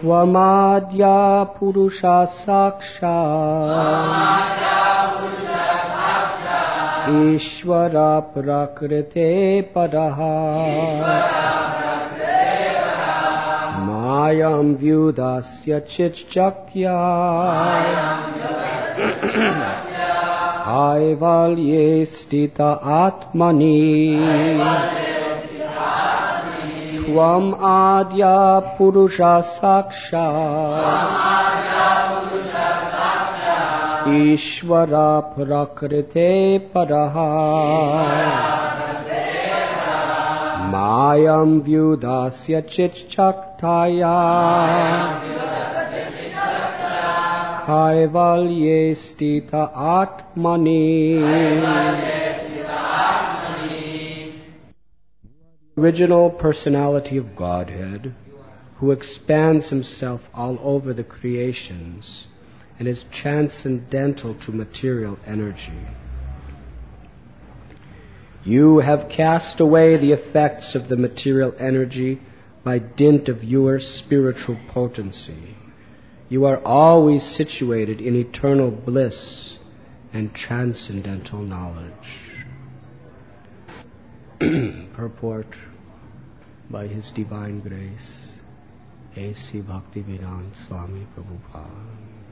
Tvamadya Purusha Sakshat Ishvara Prakrite Paraha Mayam Vyudasya Chitchakya Kaivalye Stita Atmani Tvam Adya Purusha Sakshat Ishvara Prakrite Paraha Mayam Vyudasya Chitchaktaya Kaivalye Stita Atmani. Original personality of Godhead, who expands himself all over the creations and is transcendental to material energy. You have cast away the effects of the material energy by dint of your spiritual potency. You are always situated in eternal bliss and transcendental knowledge. Purport by His Divine Grace, A.C. Bhaktivedanta Swami Prabhupada.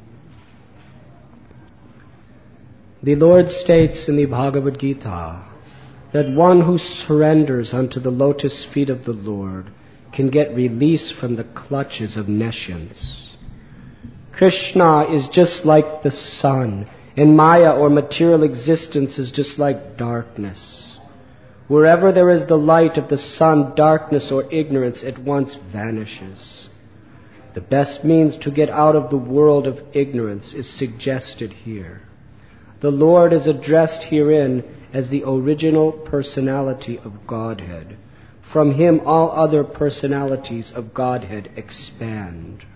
The Lord states in the Bhagavad Gita that one who surrenders unto the lotus feet of the Lord can get release from the clutches of nescience. Krishna is just like the sun, and Maya or material existence is just like darkness. Wherever there is the light of the sun, darkness or ignorance at once vanishes. The best means to get out of the world of ignorance is suggested here. The Lord is addressed herein as the original personality of Godhead. From Him all other personalities of Godhead expand.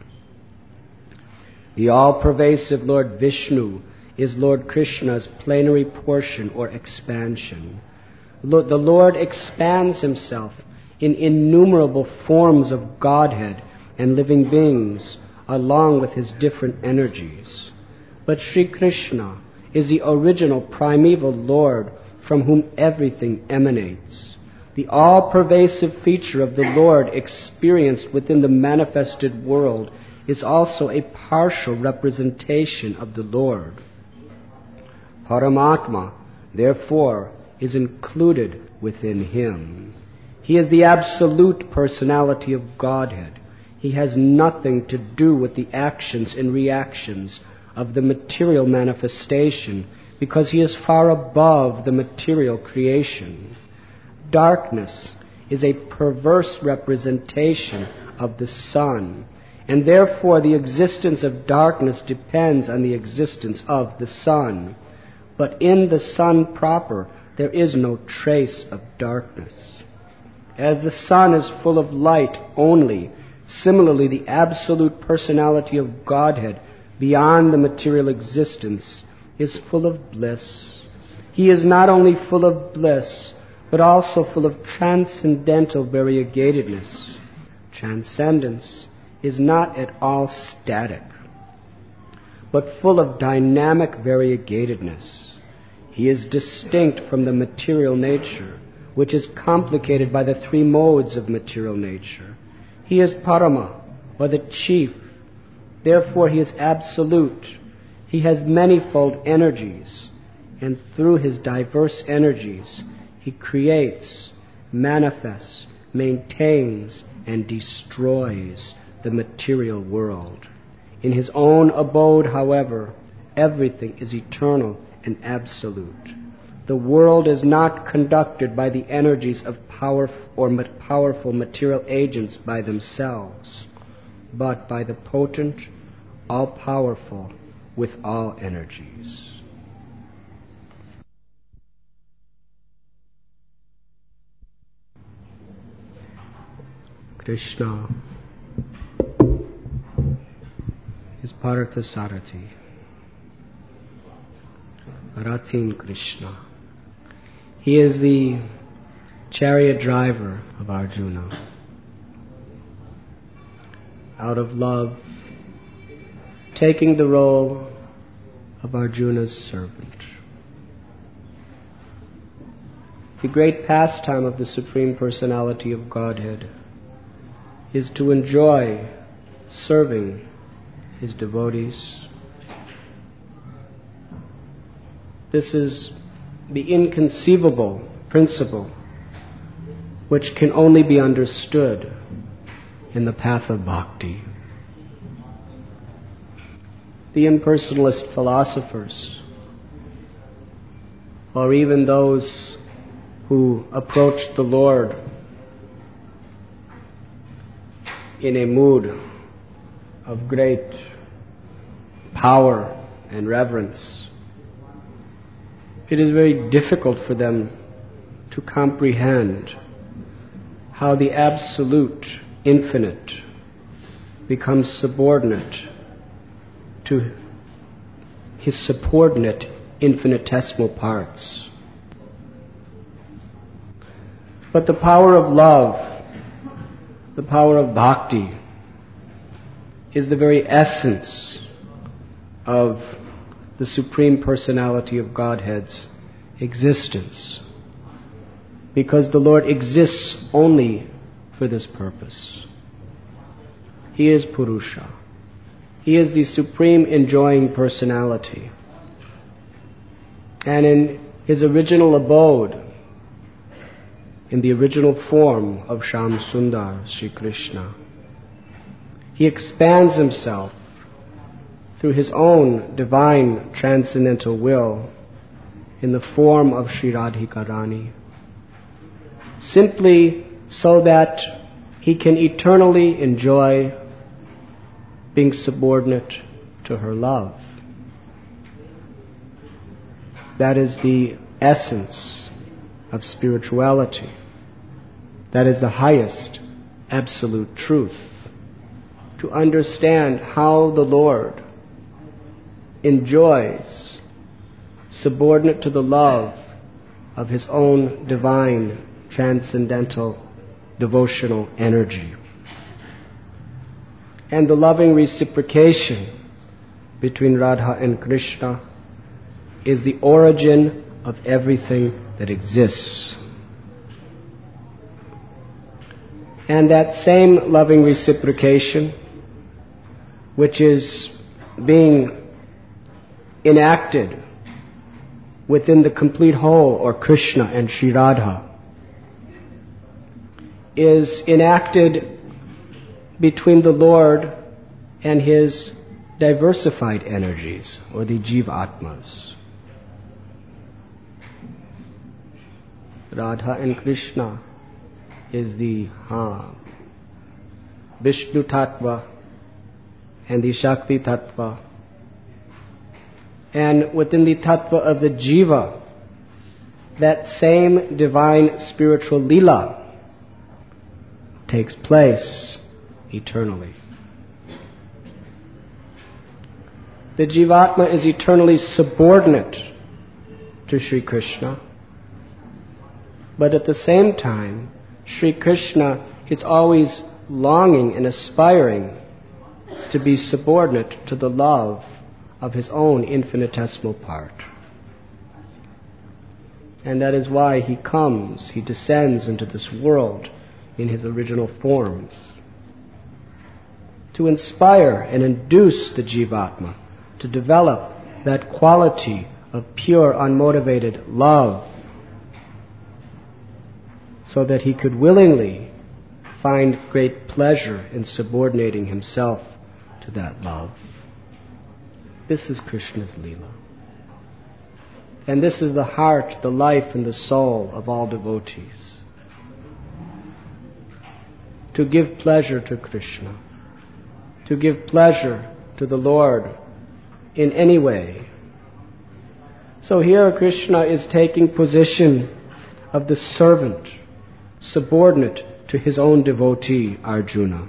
The all-pervasive Lord Vishnu is Lord Krishna's plenary portion or expansion. The Lord expands Himself in innumerable forms of Godhead and living beings, along with His different energies. But Sri Krishna is the original primeval Lord from whom everything emanates. The all-pervasive feature of the Lord experienced within the manifested world is also a partial representation of the Lord. Paramatma, therefore, is included within Him. He is the absolute personality of Godhead. He has nothing to do with the actions and reactions of the material manifestation, because He is far above the material creation. Darkness is a perverse representation of the sun, and therefore the existence of darkness depends on the existence of the sun. But in the sun proper, there is no trace of darkness. As the sun is full of light only, similarly the absolute personality of Godhead beyond the material existence is full of bliss. He is not only full of bliss, but also full of transcendental variegatedness. Transcendence is not at all static, but full of dynamic variegatedness. He is distinct from the material nature, which is complicated by the three modes of material nature. He is Parama, or the chief. Therefore He is absolute. He has manifold energies, and through His diverse energies, He creates, manifests, maintains, and destroys the material world. In His own abode, however, everything is eternal and absolute. The world is not conducted by the energies of powerful material agents by themselves, but by the potent, all-powerful, with all energies. Krishna is Parthasarathi, Rathin Krishna. He is the chariot driver of Arjuna. out of love, taking the role of Arjuna's servant. The great pastime of the Supreme Personality of Godhead is to enjoy serving His devotees. This is the inconceivable principle which can only be understood in the path of bhakti. The impersonalist philosophers, or even those who approach the Lord in a mood of great power and reverence, it is very difficult for them to comprehend how the absolute infinite becomes subordinate to His subordinate infinitesimal parts. But the power of love, the power of bhakti, is the very essence of the Supreme Personality of Godhead's existence, because the Lord exists only for this purpose. He is Purusha. He is the Supreme Enjoying Personality. And in His original abode, in the original form of Shyam Sundar, Sri Krishna, He expands Himself through His own divine transcendental will in the form of Sri Radhika Rani, simply so that He can eternally enjoy being subordinate to her love. That is the essence of spirituality. That is the highest absolute truth. To understand how the Lord enjoys, subordinate to the love of His own divine, transcendental, devotional energy. And the loving reciprocation between Radha and Krishna is the origin of everything that exists. And that same loving reciprocation, which is being enacted within the complete whole, or Krishna and Sri Radha, is enacted between the Lord and His diversified energies, or the Jiva-atmas. Radha and Krishna is the Vishnu Tattva and the Shakti Tattva. And within the Tattva of the Jiva, that same divine spiritual Leela takes place eternally. The Jivatma is eternally subordinate to Sri Krishna, but at the same time, Sri Krishna is always longing and aspiring to be subordinate to the love of his own infinitesimal part. And that is why he comes, he descends into this world in his original forms, to inspire and induce the Jivatma to develop that quality of pure, unmotivated love, so that he could willingly find great pleasure in subordinating himself to that love. This is Krishna's Leela. And this is the heart, the life, and the soul of all devotees. To give pleasure to Krishna, to give pleasure to the Lord in any way. So here Krishna is taking position of the servant, subordinate to his own devotee, Arjuna.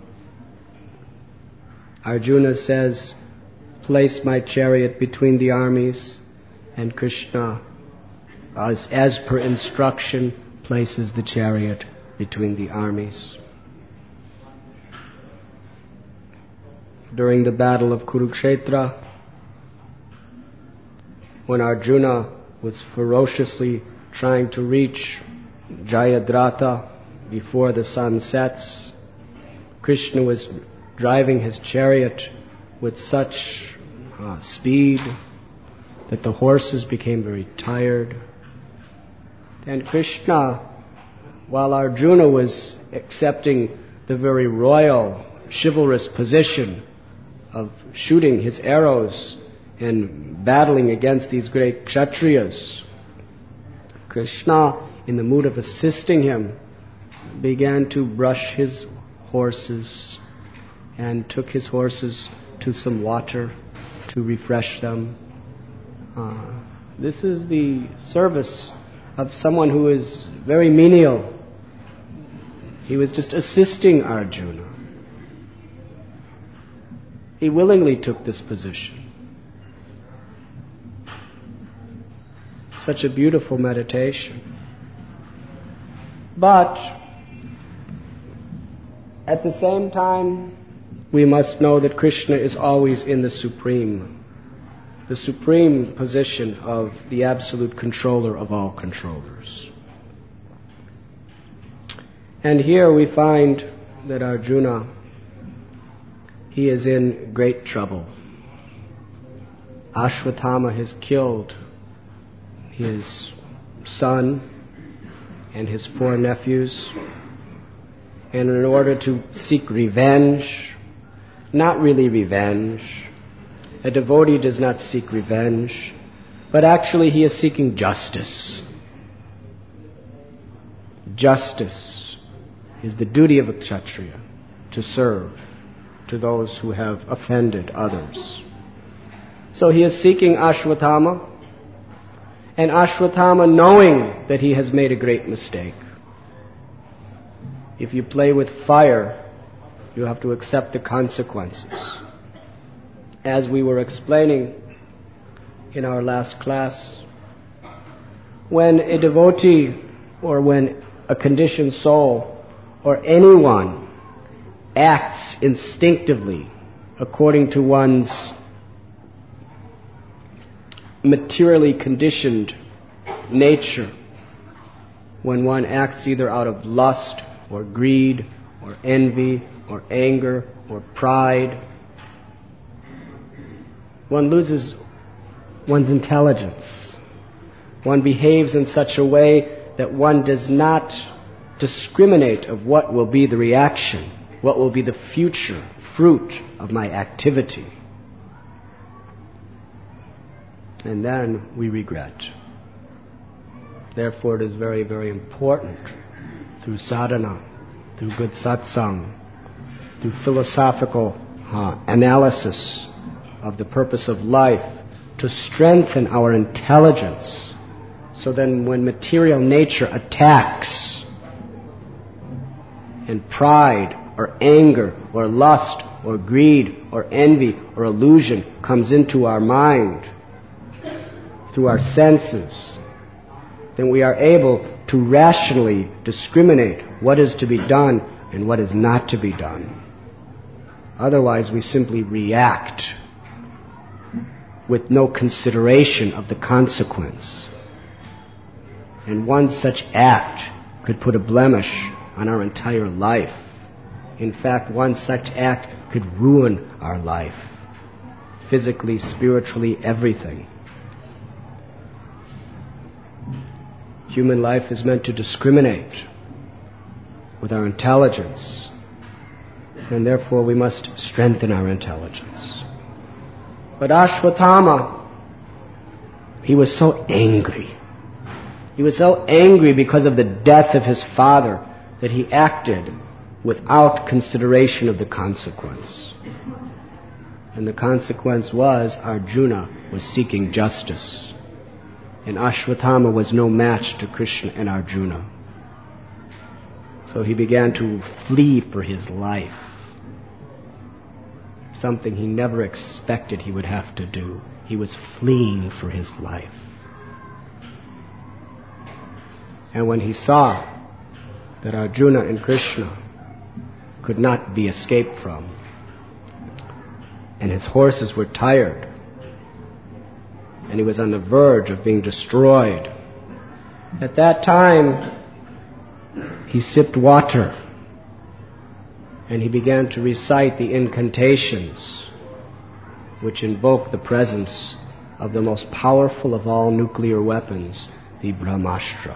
Arjuna says, "Place my chariot between the armies," and Krishna, as per instruction, places the chariot between the armies. during the battle of Kurukshetra, when Arjuna was ferociously trying to reach Jayadratha before the sun sets. Krishna was driving his chariot with such speed that the horses became very tired. And Krishna, while Arjuna was accepting the very royal, chivalrous position of shooting his arrows and battling against these great Kshatriyas, Krishna, in the mood of assisting him, began to brush his horses and took his horses to some water to refresh them. This is the service of someone who is very menial. He was just assisting Arjuna. He willingly took this position. Such a beautiful meditation. But at the same time, we must know that Krishna is always in the supreme position of the absolute controller of all controllers. And here we find that Arjuna, he is in great trouble. Ashwatthama has killed his son and his 4 nephews, and in order to seek revenge, not really revenge, a devotee does not seek revenge, but actually he is seeking justice. Justice is the duty of a Kshatriya, to serve to those who have offended others. So he is seeking Ashwatthama, and Ashwatthama, knowing that he has made a great mistake. If you play with fire, you have to accept the consequences. As we were explaining in our last class, when a devotee or when a conditioned soul or anyone acts instinctively according to one's materially conditioned nature, when one acts either out of lust or greed or envy or anger or pride, one loses one's intelligence. One behaves in such a way that one does not discriminate of what will be the reaction, what will be the future fruit of my activity. And then we regret. Therefore it is very, very important through sadhana, through good satsang, through philosophical analysis of the purpose of life, to strengthen our intelligence, so then when material nature attacks and pride or anger or lust or greed or envy or illusion comes into our mind through our senses, then we are able to rationally discriminate what is to be done and what is not to be done. Otherwise we simply react with no consideration of the consequence. And one such act could put a blemish on our entire life. In fact, one such act could ruin our life. Physically, spiritually, everything. Human life is meant to discriminate with our intelligence, and therefore we must strengthen our intelligence. But Ashwatthama, he was so angry. He was so angry because of the death of his father that he acted without consideration of the consequence. And the consequence was Arjuna was seeking justice. And Ashwatthama was no match to Krishna and Arjuna. So he began to flee for his life. Something he never expected he would have to do. He was fleeing for his life. And when he saw that Arjuna and Krishna could not be escaped from, and his horses were tired, and he was on the verge of being destroyed. At that time, he sipped water, and he began to recite the incantations which invoke the presence of the most powerful of all nuclear weapons, the Brahmastra.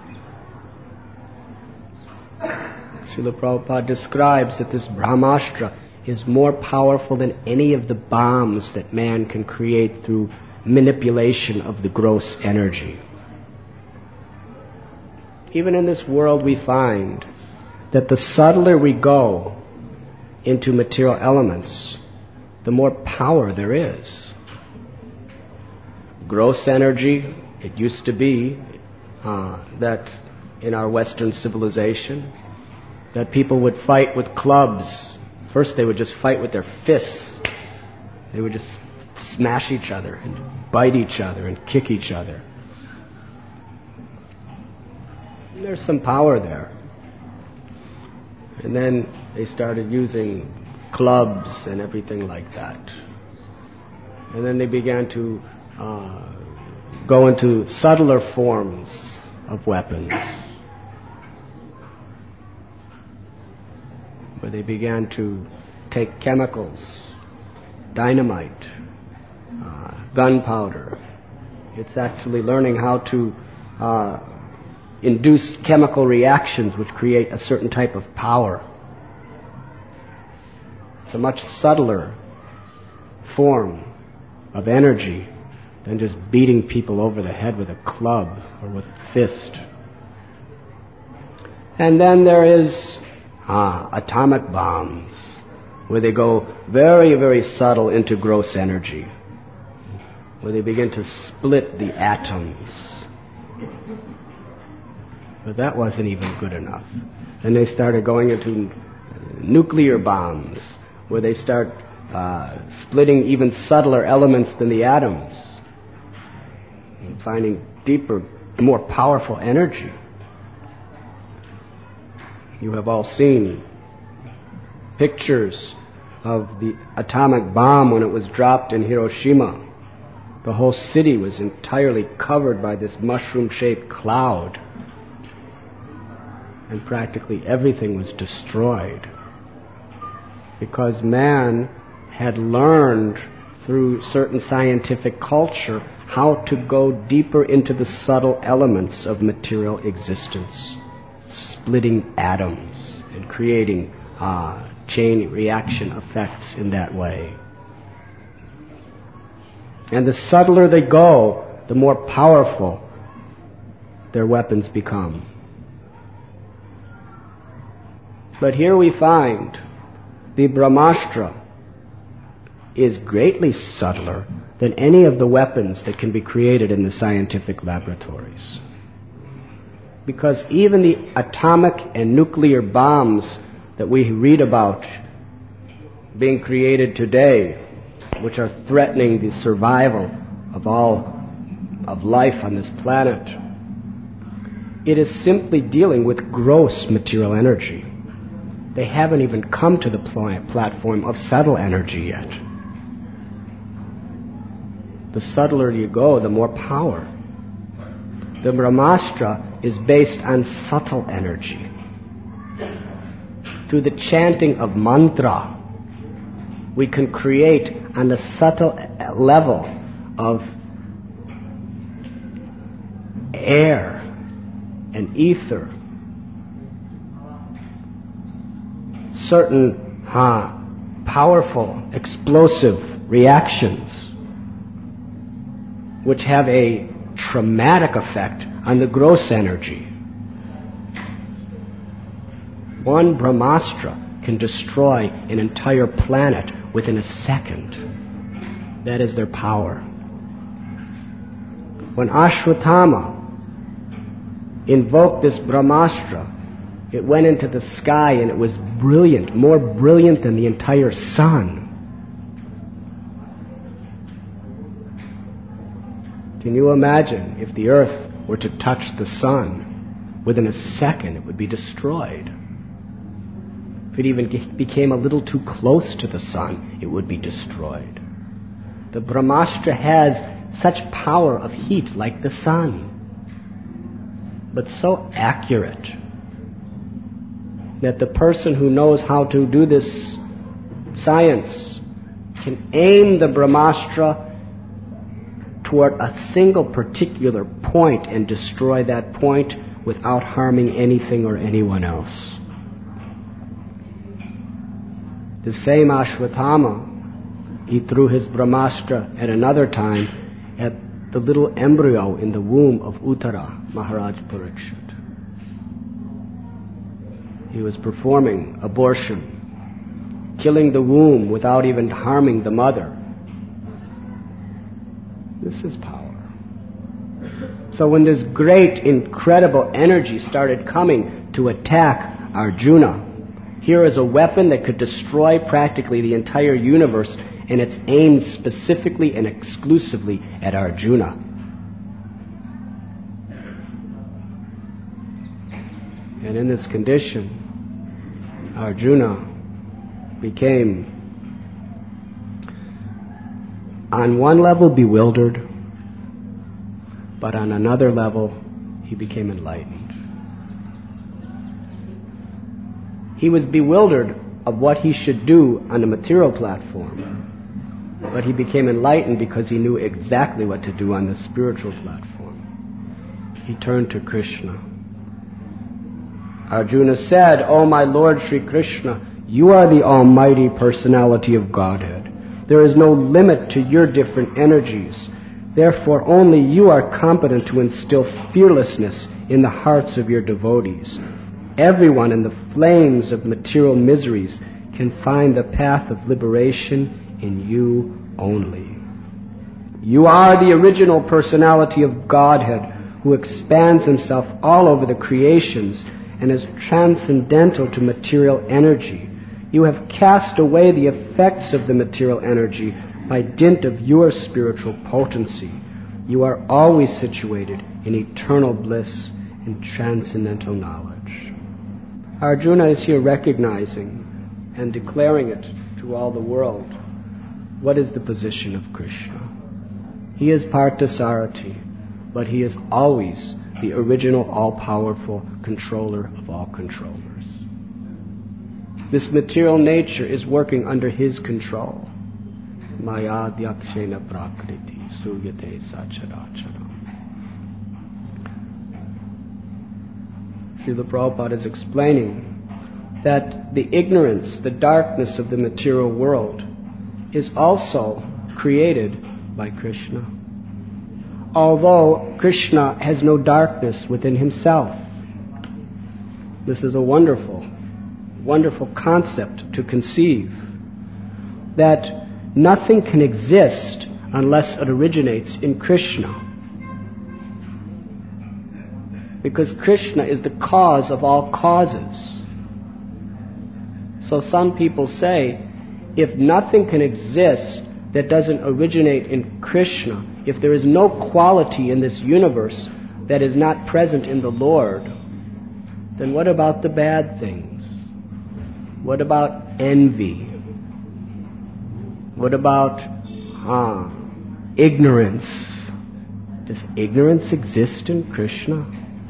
Srila Prabhupada describes that this Brahmastra is more powerful than any of the bombs that man can create through manipulation of the gross energy. Even in this world we find that the subtler we go into material elements, the more power there is. Gross energy, it used to be that in our Western civilization, that people would fight with clubs. First they would just fight with their fists. They would just smash each other and bite each other and kick each other. And there's some power there. And then they started using clubs and everything like that. And then they began to go into subtler forms of weapons, where they began to take chemicals, dynamite, gunpowder. It's actually learning how to induce chemical reactions which create a certain type of power. It's a much subtler form of energy than just beating people over the head with a club or with a fist. And then there is atomic bombs, where they go very, very subtle into gross energy, where they begin to split the atoms. But that wasn't even good enough. Then they started going into nuclear bombs, where they start splitting even subtler elements than the atoms, and finding deeper, more powerful energy. You have all seen pictures of the atomic bomb when it was dropped in Hiroshima. The whole city was entirely covered by this mushroom-shaped cloud, and practically everything was destroyed, because man had learned through certain scientific culture how to go deeper into the subtle elements of material existence, splitting atoms and creating chain reaction effects in that way. And the subtler they go, the more powerful their weapons become. But here we find the Brahmastra is greatly subtler than any of the weapons that can be created in the scientific laboratories. Because even the atomic and nuclear bombs that we read about being created today, which are threatening the survival of all of life on this planet, it is simply dealing with gross material energy. They haven't even come to the platform of subtle energy yet. The subtler you go, the more power. The Brahmastra is based on subtle energy. Through the chanting of mantra, we can create on the subtle level of air and ether certain powerful, explosive reactions which have a traumatic effect on the gross energy. One Brahmastra can destroy an entire planet within a second. That is their power. When Ashwatthama invoked this Brahmastra, it went into the sky and it was brilliant, more brilliant than the entire sun. Can you imagine if the earth were to touch the sun? Within a second it would be destroyed. If it even became a little too close to the sun, it would be destroyed. The Brahmastra has such power of heat like the sun, but so accurate that the person who knows how to do this science can aim the Brahmastra toward a single particular point and destroy that point without harming anything or anyone else. The same Ashwatthama, he threw his Brahmastra at another time at the little embryo in the womb of Uttara, Maharaj Parikshit. He was performing abortion, killing the womb without even harming the mother. This is power. So when this great, incredible energy started coming to attack Arjuna, here is a weapon that could destroy practically the entire universe, and it's aimed specifically and exclusively at Arjuna. And in this condition, Arjuna became, on one level, bewildered, but on another level, he became enlightened. He was bewildered of what he should do on the material platform, but he became enlightened because he knew exactly what to do on the spiritual platform. He turned to Krishna. Arjuna said, "O my Lord Sri Krishna, you are the almighty personality of Godhead. There is no limit to your different energies. Therefore, only you are competent to instill fearlessness in the hearts of your devotees. Everyone in the flames of material miseries can find the path of liberation in you only. You are the original personality of Godhead who expands himself all over the creations and is transcendental to material energy. You have cast away the effects of the material energy by dint of your spiritual potency. You are always situated in eternal bliss and transcendental knowledge." Arjuna is here recognizing and declaring it to all the world. What is the position of Krishna? He is Parthasarathi, but he is always the original all-powerful controller of all controllers. This material nature is working under his control. Maya Dyakshena Prakriti Suyate Sacharacharam. Srila Prabhupada is explaining that the ignorance, the darkness of the material world is also created by Krishna. Although Krishna has no darkness within himself. This is a wonderful, wonderful concept to conceive, that nothing can exist unless it originates in Krishna. Because Krishna is the cause of all causes. So some people say, if nothing can exist that doesn't originate in Krishna, if there is no quality in this universe that is not present in the Lord, then what about the bad things? What about envy? What about ignorance? Does ignorance exist in Krishna?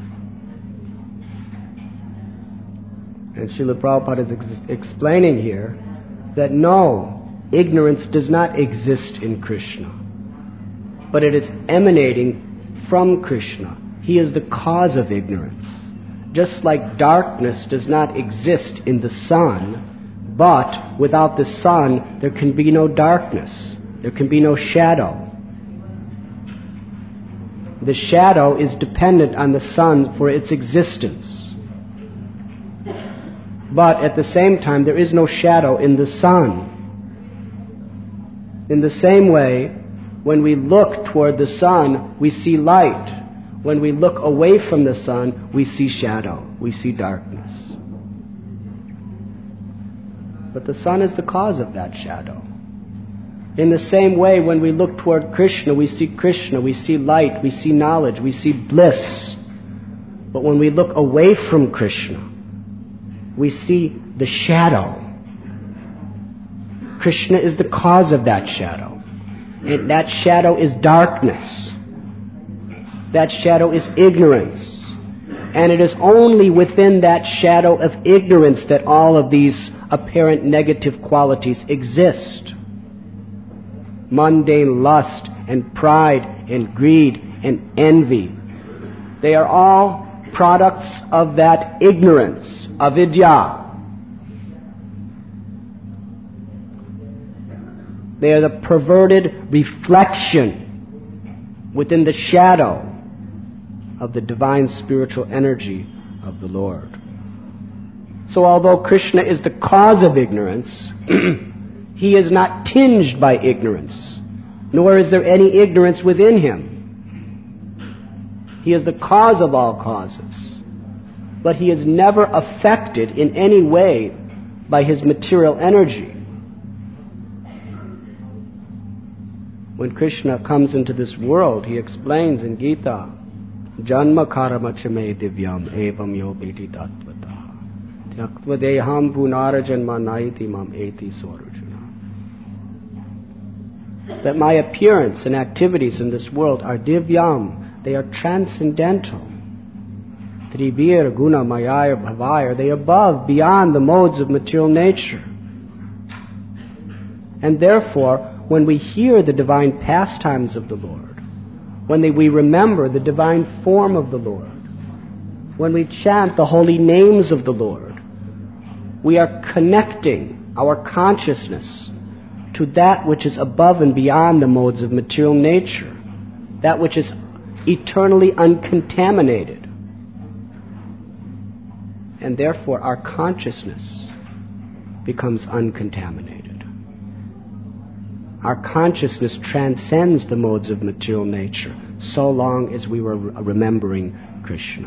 And Srila Prabhupada is explaining here that no, ignorance does not exist in Krishna, but it is emanating from Krishna. He is the cause of ignorance. Just like darkness does not exist in the sun, but without the sun there can be no darkness. There can be no shadow. The shadow is dependent on the sun for its existence. But at the same time, there is no shadow in the sun. In the same way, when we look toward the sun, we see light. When we look away from the sun, we see shadow. We see darkness. But the sun is the cause of that shadow. In the same way, when we look toward Krishna, we see light, we see knowledge, we see bliss. But when we look away from Krishna, we see the shadow. Krishna is the cause of that shadow. And that shadow is darkness. That shadow is ignorance. And it is only within that shadow of ignorance that all of these apparent negative qualities exist. Mundane lust and pride and greed and envy. They are all products of that ignorance, avidya. They are the perverted reflection within the shadow of the divine spiritual energy of the Lord. So although Krishna is the cause of ignorance, he is not tinged by ignorance, nor is there any ignorance within him. He is the cause of all causes, but he is never affected in any way by his material energy. When Krishna comes into this world, he explains in Gita, Janma karma chame divyam evam yo beti tattvata tyaktva deham punara janma naiti mam eti swarujana. That my appearance and activities in this world are divyam, they are transcendental. Trivir guna mayaya bhavaya, they are above, beyond the modes of material nature. And therefore, when we hear the divine pastimes of the Lord, when we remember the divine form of the Lord, when we chant the holy names of the Lord, we are connecting our consciousness to that which is above and beyond the modes of material nature, that which is eternally uncontaminated. And therefore our consciousness becomes uncontaminated. Our consciousness transcends the modes of material nature so long as we were remembering Krishna.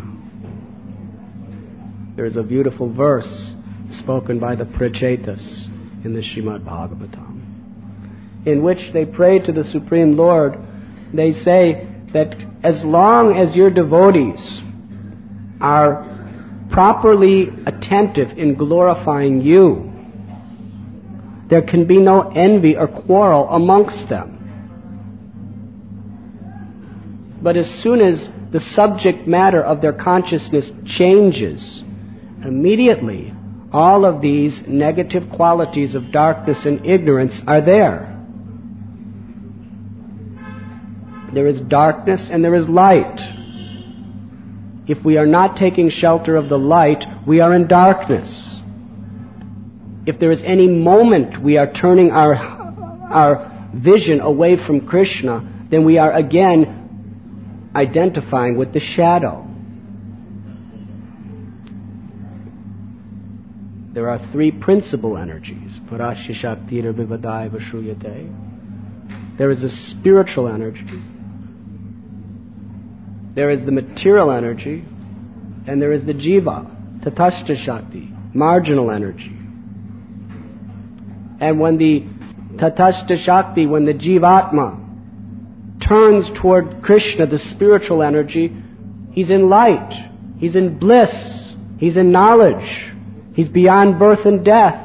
There is a beautiful verse spoken by the Prachetas in the Srimad Bhagavatam, in which they pray to the Supreme Lord. They say that as long as your devotees are properly attentive in glorifying you, there can be no envy or quarrel amongst them. But as soon as the subject matter of their consciousness changes, immediately all of these negative qualities of darkness and ignorance are there. There is darkness and there is light. If we are not taking shelter of the light, we are in darkness. If there is any moment we are turning our vision away from Krishna, then we are again identifying with the shadow. There are three principal energies. Parashya Shaktir Vivadai Vashruyate. There is a spiritual energy. There is the material energy. And there is the Jiva, Tatashta Shakti, marginal energy. And when the Tatashta Shakti, when the Jivatma turns toward Krishna, the spiritual energy, he's in light, he's in bliss, he's in knowledge, he's beyond birth and death.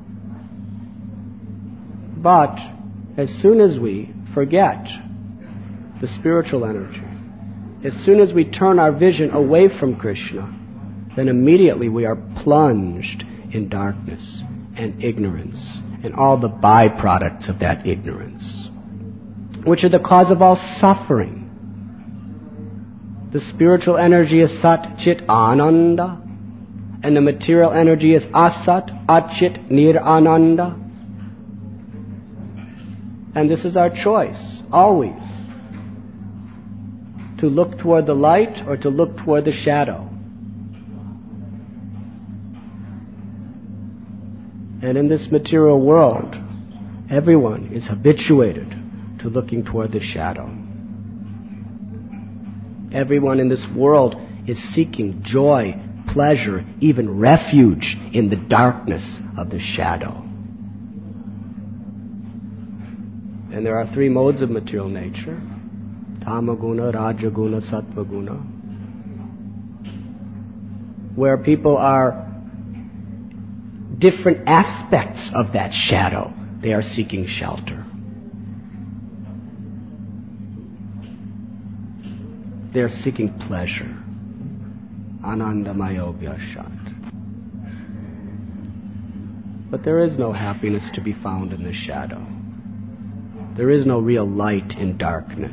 But as soon as we forget the spiritual energy, as soon as we turn our vision away from Krishna, then immediately we are plunged in darkness and ignorance and all the byproducts of that ignorance, which are the cause of all suffering. The spiritual energy is Sat Chit Ananda, and the material energy is Asat Achit Nir-Ananda. And this is our choice, always, to look toward the light or to look toward the shadow. And in this material world, everyone is habituated to looking toward the shadow. Everyone in this world is seeking joy, pleasure, even refuge in the darkness of the shadow. And there are three modes of material nature: Tamaguna, Rajaguna, Sattvaguna, where people are different aspects of that shadow, they are seeking shelter. They are seeking pleasure. Anandamayogya. But there is no happiness to be found in the shadow. There is no real light in darkness.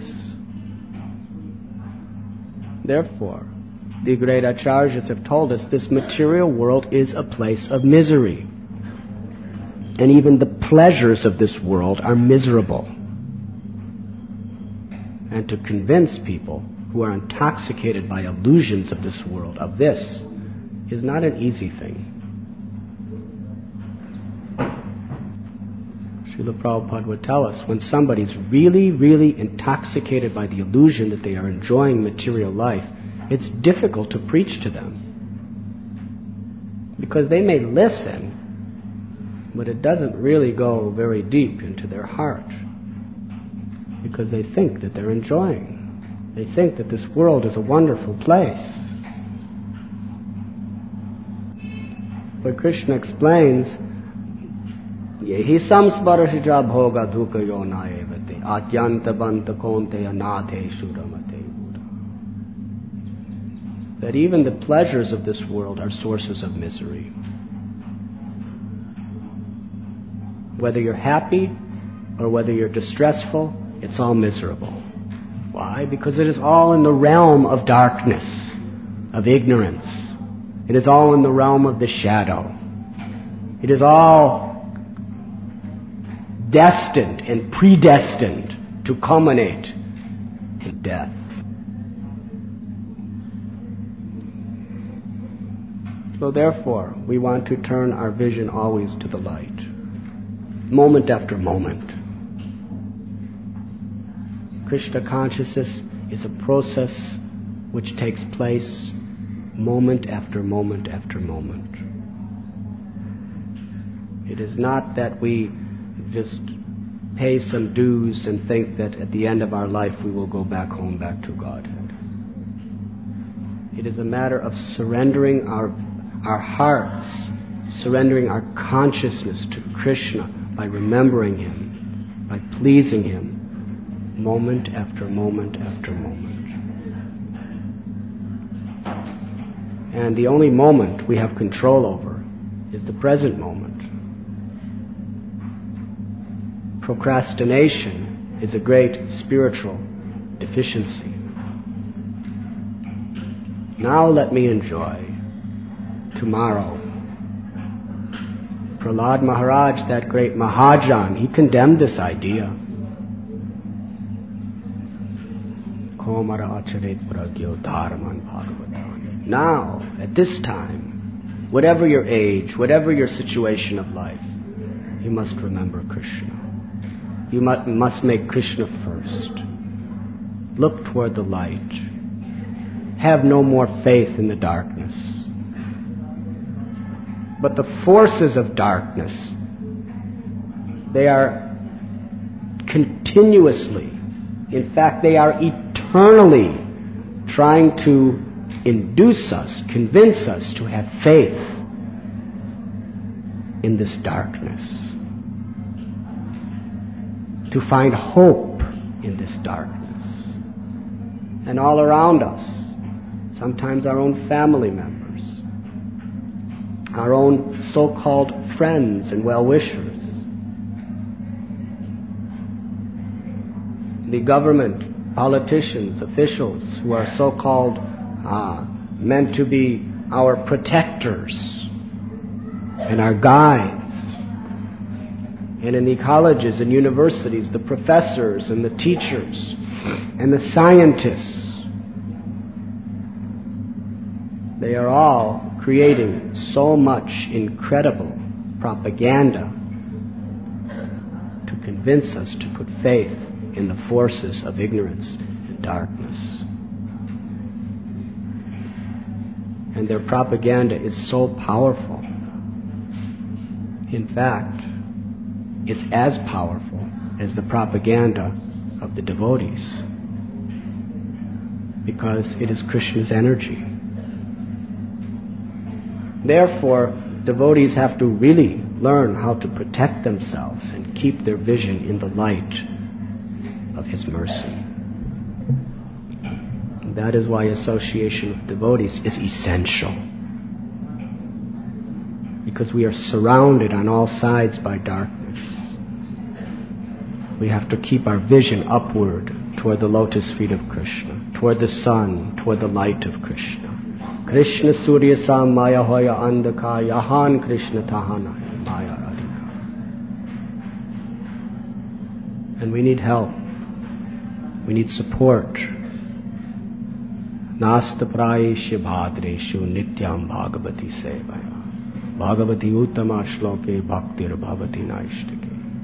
Therefore, the great acharyas have told us this material world is a place of misery. And even the pleasures of this world are miserable. And to convince people who are intoxicated by illusions of this world of this is not an easy thing. Srila Prabhupada would tell us, when somebody's really, really intoxicated by the illusion that they are enjoying material life, it's difficult to preach to them. Because they may listen, but it doesn't really go very deep into their heart. Because they think that they're enjoying. They think that this world is a wonderful place. But Krishna explains, Yehi samsparashija bhoga dukha yona evate atyanta banta konte anathe suramate buddha. That even the pleasures of this world are sources of misery. Whether you're happy or whether you're distressful, it's all miserable. Why? Because it is all in the realm of darkness, of ignorance. It is all in the realm of the shadow. It is all destined and predestined to culminate in death. So therefore, we want to turn our vision always to the light, moment after moment. Krishna consciousness is a process which takes place moment after moment after moment. It is not that we just pay some dues and think that at the end of our life we will go back home, back to Godhead. It is a matter of surrendering our hearts, surrendering our consciousness to Krishna by remembering Him, by pleasing Him, moment after moment after moment. And the only moment we have control over is the present moment. Procrastination is a great spiritual deficiency. Now let me enjoy tomorrow. Prahlad Maharaj, that great Mahajan, he condemned this idea. Now, at this time, whatever your age, whatever your situation of life, you must remember Krishna. You must make Krishna first. Look toward the light. Have no more faith in the darkness. But the forces of darkness, they are continuously, in fact, they are eternally trying to induce us, convince us to have faith in this darkness, to find hope in this darkness. And all around us, sometimes our own family members, our own so-called friends and well-wishers, the government, politicians, officials who are so-called meant to be our protectors and our guides. And in the colleges and universities, the professors and the teachers and the scientists, they are all creating so much incredible propaganda to convince us to put faith in the forces of ignorance and darkness. And their propaganda is so powerful. In fact, it's as powerful as the propaganda of the devotees, because it is Krishna's energy. Therefore, devotees have to really learn how to protect themselves and keep their vision in the light of His mercy. And that is why association with devotees is essential. Because we are surrounded on all sides by darkness. We have to keep our vision upward toward the lotus feet of Krishna, toward the sun, toward the light of Krishna. Krishna Surya Sam Maya Hoya Andaka Yahan Krishna Tahana Maya Radhika. And we need help. We need support. Nasta Prayesha Bhadreshu Nityam Bhagavati Sevaya. Bhagavati Uttama Shloke Bhaktir Bhavati Naishtake.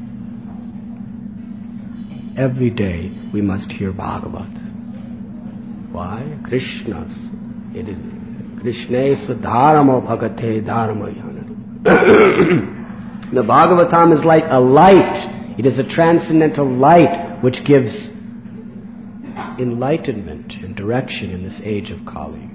Every day we must hear Bhagavat. Why? Krishna's. It is Krishnesva dharamo bhagate dharma yanari. The Bhagavatam is like a light. It is a transcendental light which gives enlightenment and direction in this age of Kali.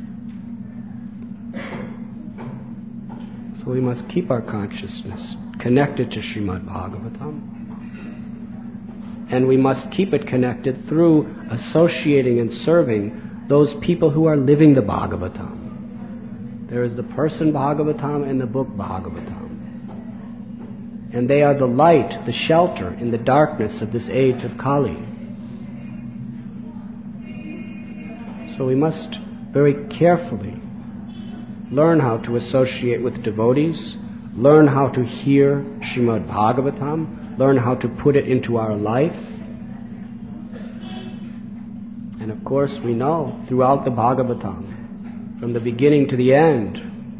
So we must keep our consciousness connected to Srimad Bhagavatam. And we must keep it connected through associating and serving those people who are living the Bhagavatam. There is the person Bhagavatam and the book Bhagavatam. And they are the light, the shelter in the darkness of this age of Kali. So we must very carefully learn how to associate with devotees, learn how to hear Srimad Bhagavatam, learn how to put it into our life. And of course we know throughout the Bhagavatam, from the beginning to the end,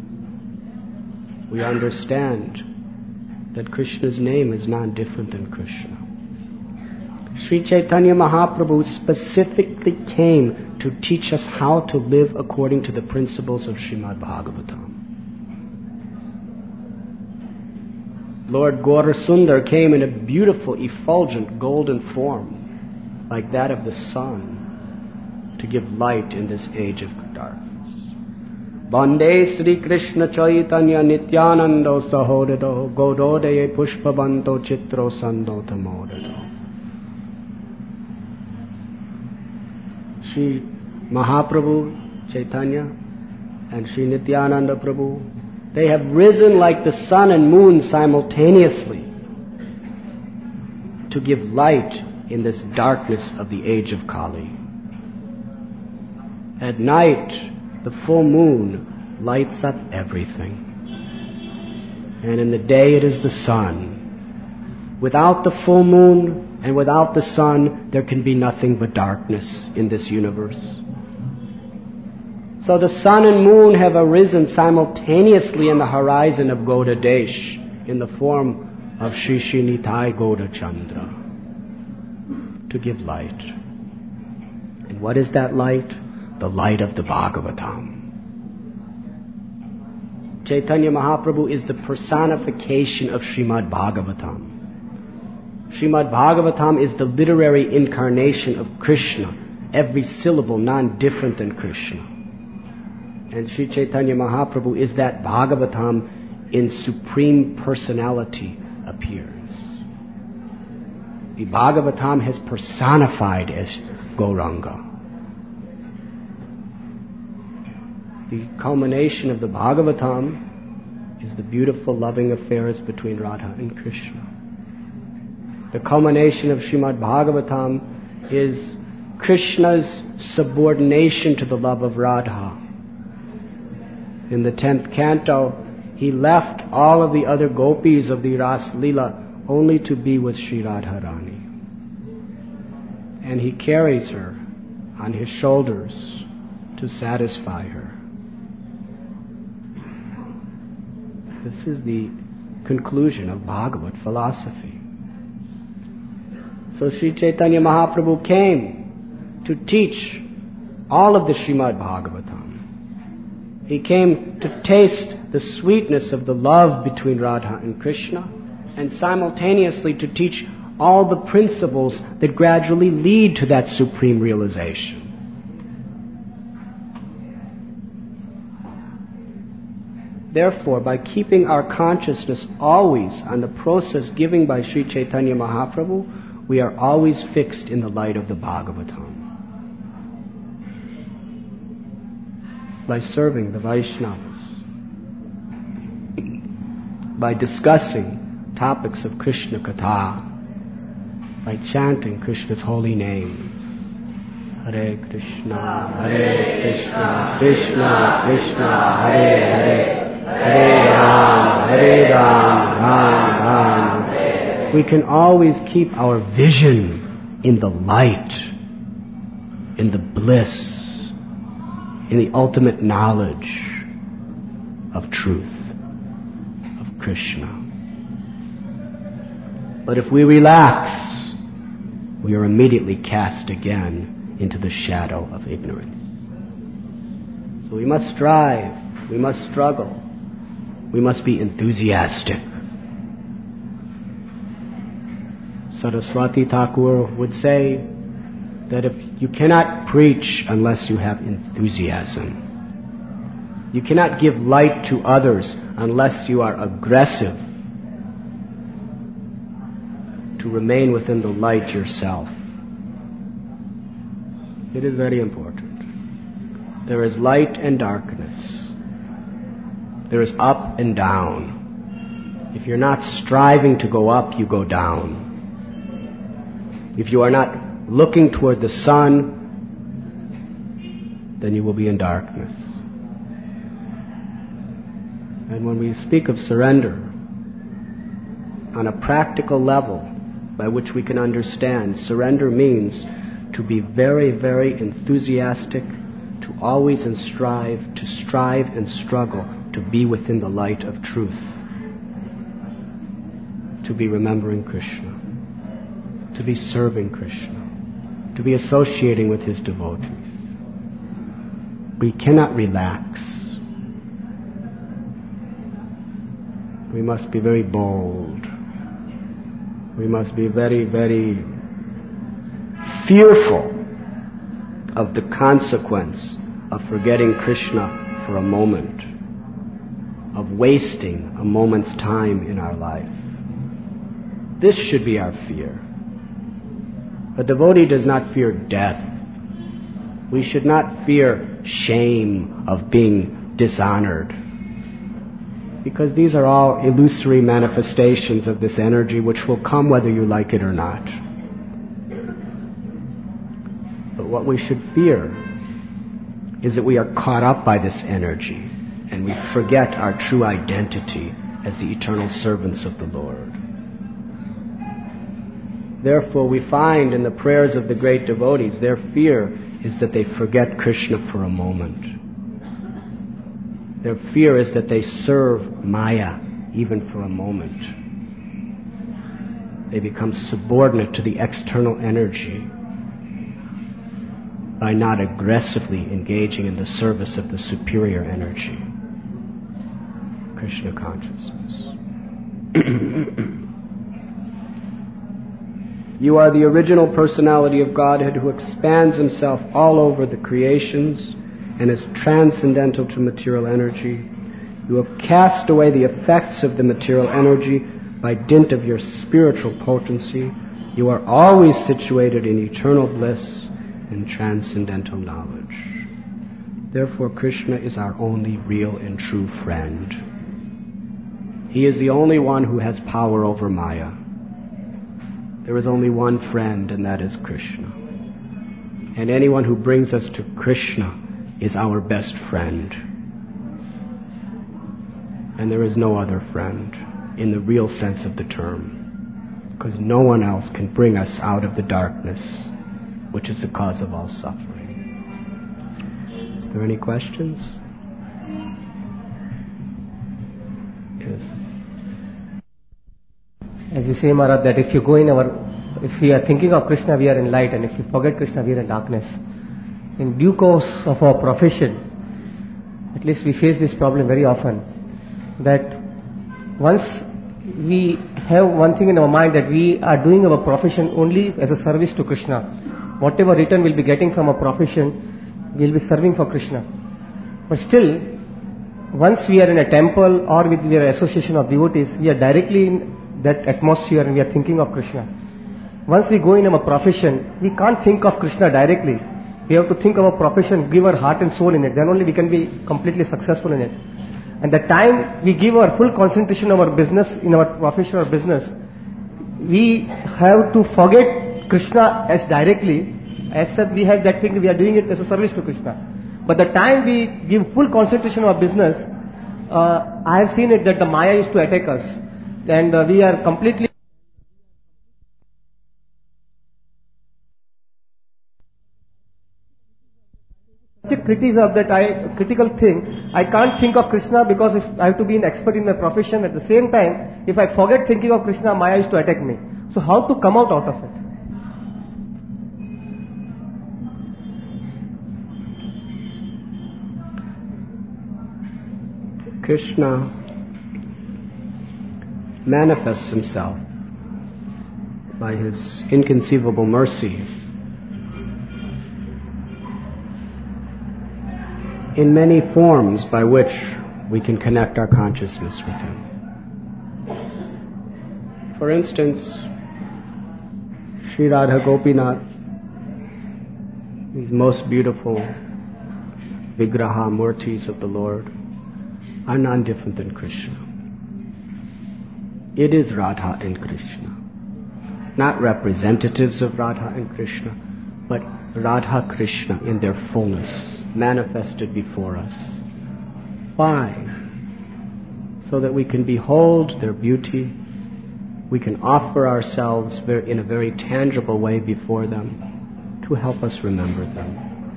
we understand that Krishna's name is not different than Krishna. Sri Chaitanya Mahaprabhu specifically came to teach us how to live according to the principles of Srimad Bhagavatam. Lord Gaurasundar came in a beautiful, effulgent, golden form, like that of the sun, to give light in this age of darkness. Bande Sri Krishna Chaitanya Nityanando Sahodado Gododaya Pushpabanto Chitro Sando Tamodado. Sri Mahaprabhu Chaitanya and Sri Nityananda Prabhu, they have risen like the sun and moon simultaneously to give light in this darkness of the age of Kali. At night, the full moon lights up everything. And in the day it is the sun. Without the full moon and without the sun, there can be nothing but darkness in this universe. So the sun and moon have arisen simultaneously in the horizon of Gauda Desh in the form of Shri Shri Nitai Gauda Chandra to give light. And what is that light? The light of the Bhagavatam. Chaitanya Mahaprabhu is the personification of Srimad Bhagavatam. Srimad Bhagavatam is the literary incarnation of Krishna, every syllable non-different than Krishna. And Sri Chaitanya Mahaprabhu is that Bhagavatam in supreme personality appears. The Bhagavatam has personified as Gauranga. The culmination of the Bhagavatam is the beautiful loving affairs between Radha and Krishna. The culmination of Srimad Bhagavatam is Krishna's subordination to the love of Radha. In the 10th canto, he left all of the other gopis of the Ras Leela only to be with Sri Radharani. And he carries her on his shoulders to satisfy her. This is the conclusion of Bhagavat philosophy. So Sri Chaitanya Mahaprabhu came to teach all of the Srimad Bhagavatam. He came to taste the sweetness of the love between Radha and Krishna, and simultaneously to teach all the principles that gradually lead to that supreme realization. Therefore, by keeping our consciousness always on the process given by Sri Chaitanya Mahaprabhu, we are always fixed in the light of the Bhagavatam. By serving the Vaishnavas, by discussing topics of Krishna Katha, by chanting Krishna's holy names. Hare Krishna, Krishna Krishna, Hare Hare, Hare Ram, Ram Ram. We can always keep our vision in the light, in the bliss, in the ultimate knowledge of truth, of Krishna. But if we relax, we are immediately cast again into the shadow of ignorance. So we must strive, we must struggle, we must be enthusiastic. Saraswati Thakur would say that if you cannot preach unless you have enthusiasm, you cannot give light to others unless you are aggressive to remain within the light yourself. It is very important. There is light and darkness. There is up and down. If you're not striving to go up, you go down. If you are not looking toward the sun, then you will be in darkness. And when we speak of surrender, on a practical level by which we can understand, surrender means to be very, very enthusiastic, to always strive and struggle to be within the light of truth, to be remembering Krishna, to be serving Krishna, to be associating with his devotees. We cannot relax. We must be very bold. We must be very, very fearful of the consequence of forgetting Krishna for a moment, of wasting a moment's time in our life. This should be our fear. A devotee does not fear death. We should not fear shame of being dishonored, because these are all illusory manifestations of this energy which will come whether you like it or not. But what we should fear is that we are caught up by this energy and we forget our true identity as the eternal servants of the Lord. Therefore, we find in the prayers of the great devotees, their fear is that they forget Krishna for a moment. Their fear is that they serve Maya even for a moment. They become subordinate to the external energy by not aggressively engaging in the service of the superior energy, Krishna consciousness. You are the original personality of Godhead who expands himself all over the creations and is transcendental to material energy. You have cast away the effects of the material energy by dint of your spiritual potency. You are always situated in eternal bliss and transcendental knowledge. Therefore, Krishna is our only real and true friend. He is the only one who has power over Maya. There is only one friend, and that is Krishna. And anyone who brings us to Krishna is our best friend. And there is no other friend in the real sense of the term, because no one else can bring us out of the darkness, which is the cause of all suffering. Is there any questions? Yes. As you say, Maharaj, that if you go if we are thinking of Krishna, we are in light, and if you forget Krishna, we are in darkness. In due course of our profession, at least we face this problem very often, that once we have one thing in our mind that we are doing our profession only as a service to Krishna, whatever return we'll be getting from our profession, we'll be serving for Krishna. But still, once we are in a temple or with we are association of devotees, we are directly in that atmosphere and we are thinking of Krishna. Once we go in our profession, we can't think of Krishna directly. We have to think of our profession, give our heart and soul in it. Then only we can be completely successful in it. And the time we give our full concentration on our business, in our profession or business, we have to forget Krishna as directly, as such we have that thing, we are doing it as a service to Krishna. But the time we give full concentration on our business, I have seen it that the Maya used to attack us. And we are completely such a critical thing. I can't think of Krishna because if I have to be an expert in my profession. At the same time, if I forget thinking of Krishna, Maya is to attack me. So how to come out of it? Krishna manifests himself by his inconceivable mercy in many forms by which we can connect our consciousness with him. For instance, Sri Radha Gopinath, these most beautiful Vigraha Murtis of the Lord, are non-different than Krishna. It is Radha and Krishna. Not representatives of Radha and Krishna, but Radha Krishna in their fullness, manifested before us. Why? So that we can behold their beauty, we can offer ourselves in a very tangible way before them to help us remember them.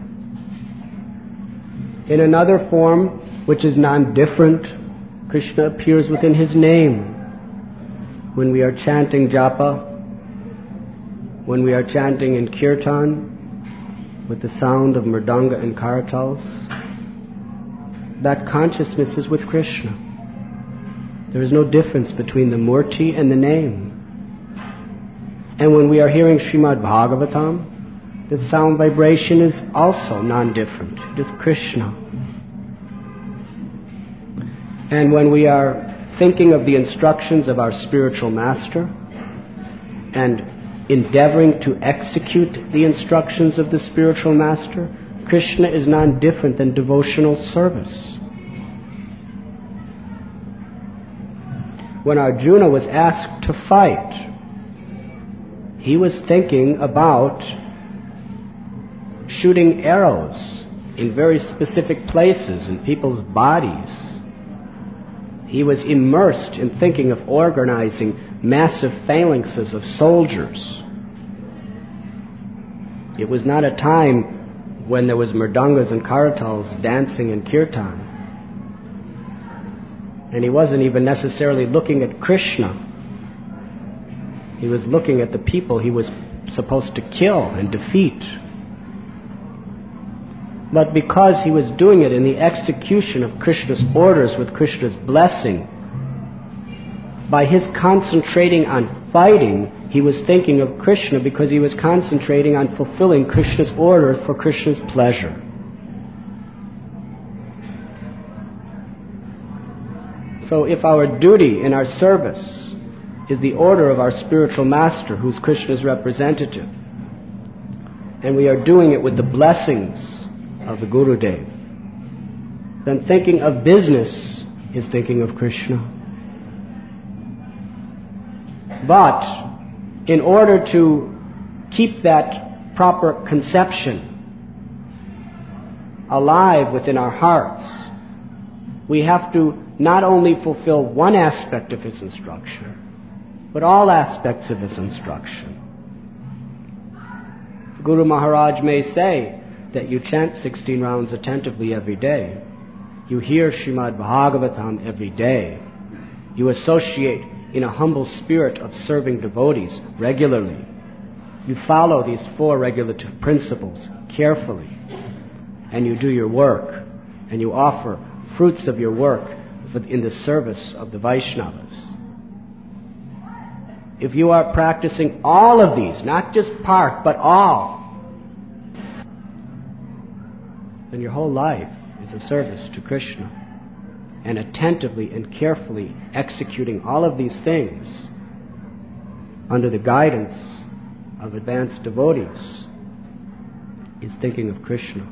In another form, which is non-different, Krishna appears within his name. When we are chanting japa, when we are chanting in kirtan, with the sound of mridanga and karatals, that consciousness is with Krishna. There is no difference between the murti and the name. And when we are hearing Srimad Bhagavatam, the sound vibration is also non-different. It is Krishna. And when we are thinking of the instructions of our spiritual master and endeavoring to execute the instructions of the spiritual master, Krishna is non-different than devotional service. When Arjuna was asked to fight, he was thinking about shooting arrows in very specific places in people's bodies. He was immersed in thinking of organizing massive phalanxes of soldiers. It was not a time when there was mridangas and karatals dancing in kirtan. And he wasn't even necessarily looking at Krishna. He was looking at the people he was supposed to kill and defeat. But because he was doing it in the execution of Krishna's orders with Krishna's blessing, by his concentrating on fighting, he was thinking of Krishna because he was concentrating on fulfilling Krishna's orders for Krishna's pleasure. So if our duty in our service is the order of our spiritual master, who's Krishna's representative, and we are doing it with the blessings of the Gurudev, then thinking of business is thinking of Krishna. But in order to keep that proper conception alive within our hearts, we have to not only fulfill one aspect of his instruction, but all aspects of his instruction. Guru Maharaj may say that you chant 16 rounds attentively every day. You hear Srimad Bhagavatam every day. You associate in a humble spirit of serving devotees regularly. You follow these 4 regulative principles carefully. And you do your work. And you offer fruits of your work in the service of the Vaishnavas. If you are practicing all of these, not just part, but all, then your whole life is a service to Krishna. and attentively and carefully executing all of these things under the guidance of advanced devotees is thinking of Krishna.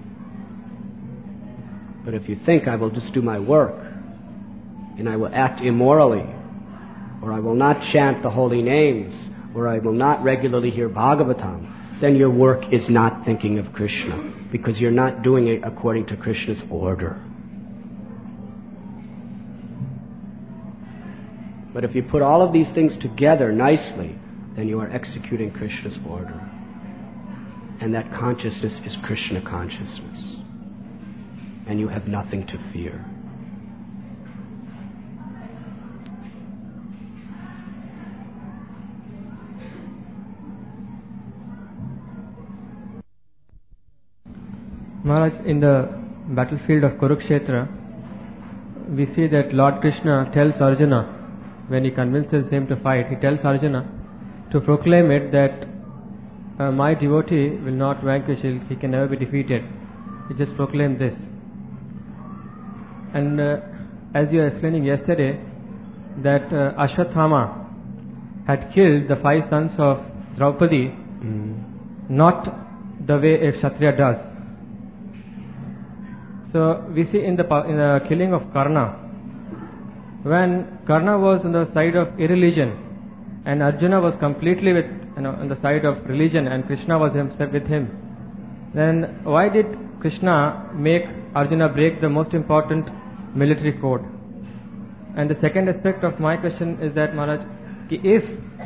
But if you think, I will just do my work, and I will act immorally, or I will not chant the holy names, or I will not regularly hear Bhagavatam, then your work is not thinking of Krishna, because you're not doing it according to Krishna's order. But if you put all of these things together nicely, then you are executing Krishna's order. And that consciousness is Krishna consciousness. And you have nothing to fear. Maharaj, in the battlefield of Kurukshetra, we see that Lord Krishna tells Arjuna, when he convinces him to fight, he tells Arjuna to proclaim it that my devotee will not vanquish, he can never be defeated. He just proclaimed this. And as you were explaining yesterday, that Ashwatthama had killed the 5 sons of Draupadi, not the way a Kshatriya does. So we see in the killing of Karna, when Karna was on the side of irreligion and Arjuna was completely on the side of religion and Krishna was himself with him, then why did Krishna make Arjuna break the most important military code? And the second aspect of my question is that, Maharaj, if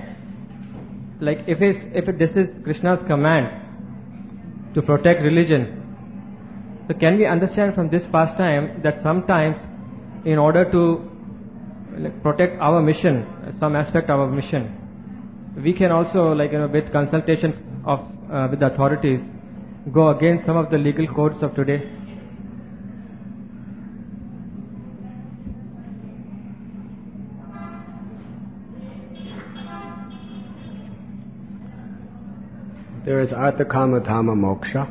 this is Krishna's command to protect religion, so can we understand from this pastime that sometimes in order to protect our mission, some aspect of our mission, we can also, with consultation with the authorities, go against some of the legal codes of today? There is Artha Kama Dhamma Moksha.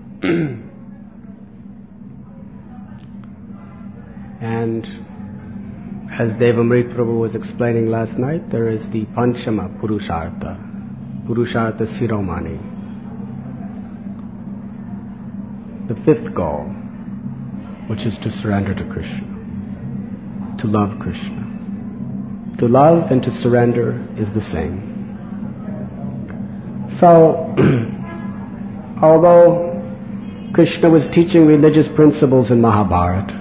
And as Devamrit Prabhu was explaining last night, there is the Panchama Purushartha, Purushartha Siromani. The 5th goal, which is to surrender to Krishna, to love Krishna. To love and to surrender is the same. So, although Krishna was teaching religious principles in Mahabharata,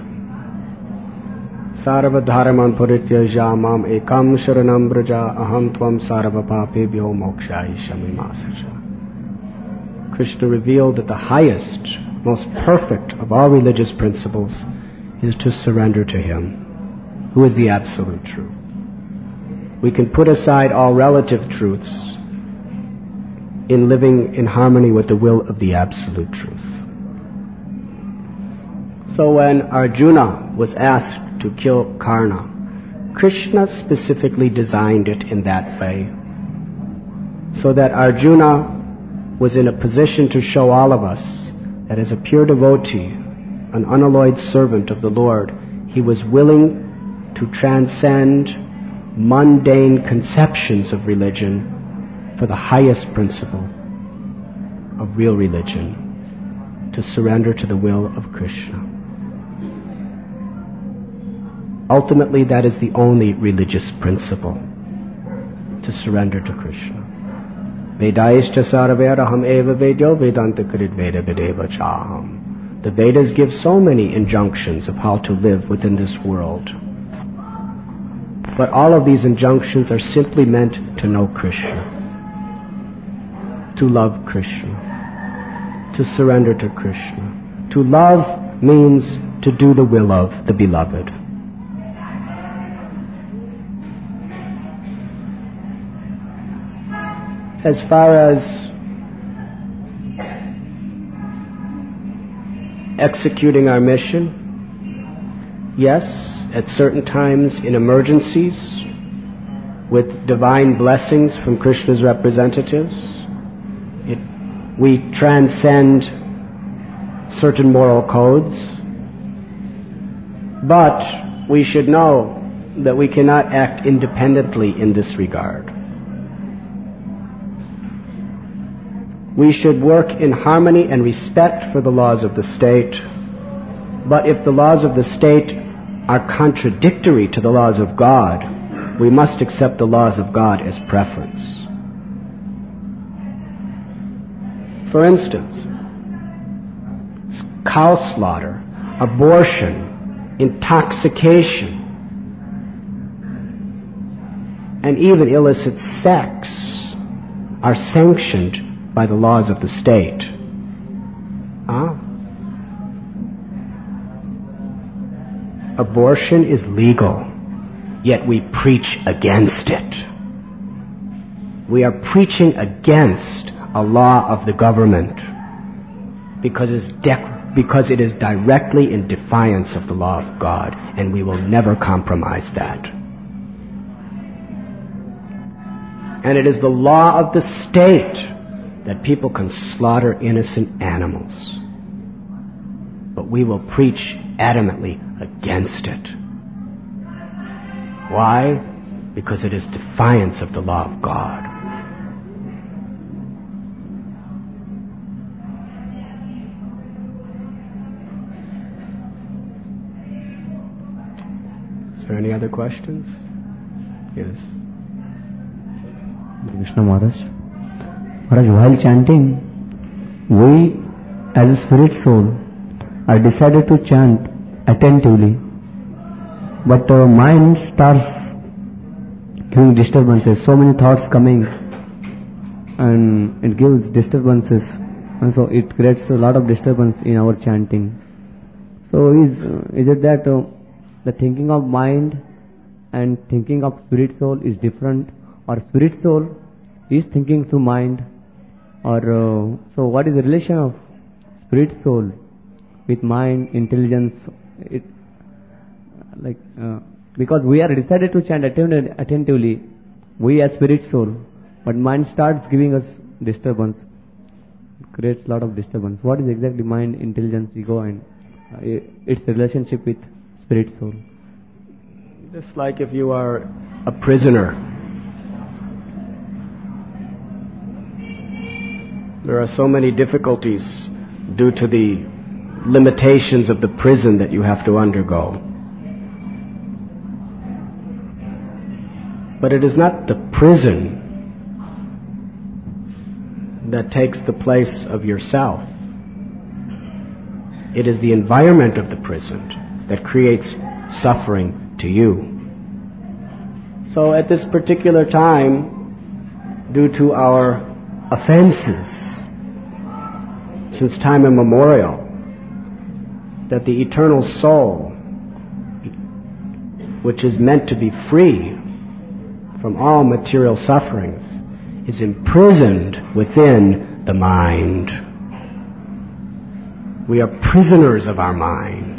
Sarva dharman parityajya mam ekam sharanam braja aham tvam sarva papebhyo mokshayishyami masaja. Krishna revealed that the highest, most perfect of all religious principles is to surrender to Him, who is the absolute truth. We can put aside all relative truths in living in harmony with the will of the absolute truth. So when Arjuna was asked to kill Karna, Krishna specifically designed it in that way, so that Arjuna was in a position to show all of us that as a pure devotee, an unalloyed servant of the Lord, he was willing to transcend mundane conceptions of religion for the highest principle of real religion, to surrender to the will of Krishna. Ultimately, that is the only religious principle, to surrender to Krishna. Vedaishcha sarvaraham eva vedyo vedanta krit veda videva chaham. The Vedas give so many injunctions of how to live within this world. But all of these injunctions are simply meant to know Krishna, to love Krishna, to surrender to Krishna. To love means to do the will of the Beloved. As far as executing our mission, yes, at certain times in emergencies, with divine blessings from Krishna's representatives, we transcend certain moral codes, but we should know that we cannot act independently in this regard. We should work in harmony and respect for the laws of the state, but if the laws of the state are contradictory to the laws of God, we must accept the laws of God as preference. For instance, cow slaughter, abortion, intoxication, and even illicit sex are sanctioned by the laws of the state. Abortion is legal, yet we preach against it. We are preaching against a law of the government because it is directly in defiance of the law of God, and we will never compromise that. And it is the law of the state that people can slaughter innocent animals. But we will preach adamantly against it. Why? Because it is defiance of the law of God. Is there any other questions? Yes. Krishna Maharaj. Maharaj, while chanting, we as a spirit soul are decided to chant attentively, but our mind starts giving disturbances, so many thoughts coming, and it gives disturbances, and so it creates a lot of disturbance in our chanting. So is it that the thinking of mind and thinking of spirit soul is different, or spirit soul is thinking through mind, or so what is the relation of spirit soul with mind, intelligence? Because we are decided to chant attentively, we as spirit soul, but mind starts giving us disturbance, creates a lot of disturbance. What is exactly mind, intelligence, ego, and its relationship with spirit soul? Just like if you are a prisoner, there are so many difficulties due to the limitations of the prison that you have to undergo. But it is not the prison that takes the place of yourself. It is the environment of the prison that creates suffering to you. So at this particular time, due to our offenses, since time immemorial, that the eternal soul, which is meant to be free from all material sufferings, is imprisoned within the mind. We are prisoners of our mind.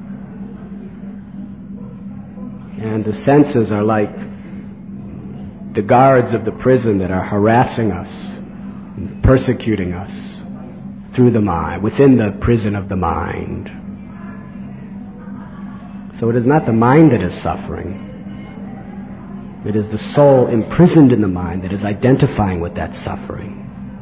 And the senses are like the guards of the prison that are harassing us, persecuting us through the mind, within the prison of the mind. So it is not the mind that is suffering. It is the soul imprisoned in the mind that is identifying with that suffering.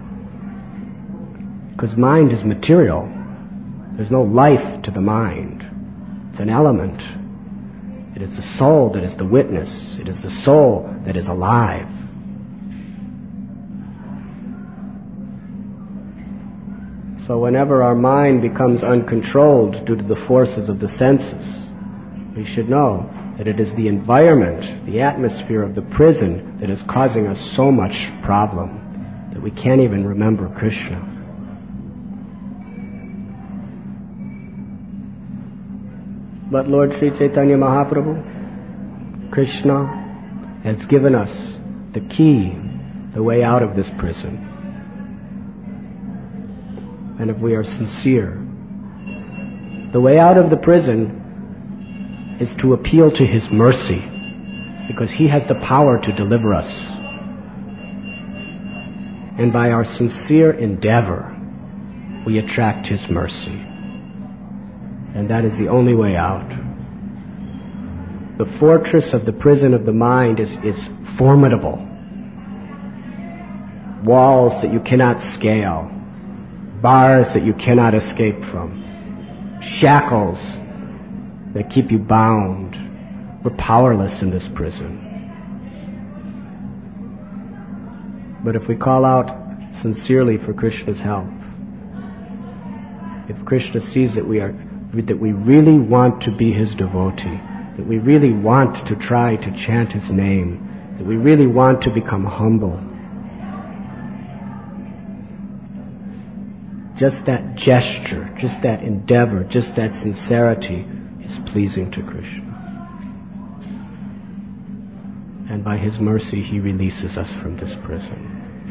Because mind is material. There's no life to the mind. It's an element. It is the soul that is the witness. It is the soul that is alive. So whenever our mind becomes uncontrolled due to the forces of the senses, we should know that it is the environment, the atmosphere of the prison that is causing us so much problem that we can't even remember Krishna. But Lord Sri Chaitanya Mahaprabhu, Krishna, has given us the key, the way out of this prison. And if we are sincere, the way out of the prison is to appeal to His mercy, because He has the power to deliver us. And by our sincere endeavor, we attract His mercy. And that is the only way out. The fortress of the prison of the mind is formidable. Walls that you cannot scale. Bars that you cannot escape from. Shackles that keep you bound. We're powerless in this prison. But if we call out sincerely for Krishna's help, if Krishna sees that we really want to be his devotee, that we really want to try to chant his name, that we really want to become humble, just that gesture, just that endeavor, just that sincerity is pleasing to Krishna. And by his mercy, he releases us from this prison.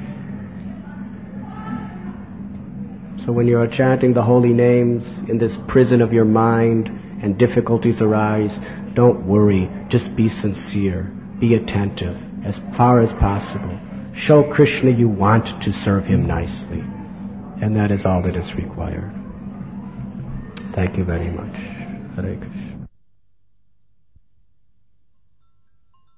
So when you are chanting the holy names in this prison of your mind and difficulties arise, don't worry. Just be sincere. Be attentive as far as possible. Show Krishna you want to serve him nicely. And that is all that is required. Thank you very much. Hare Krishna.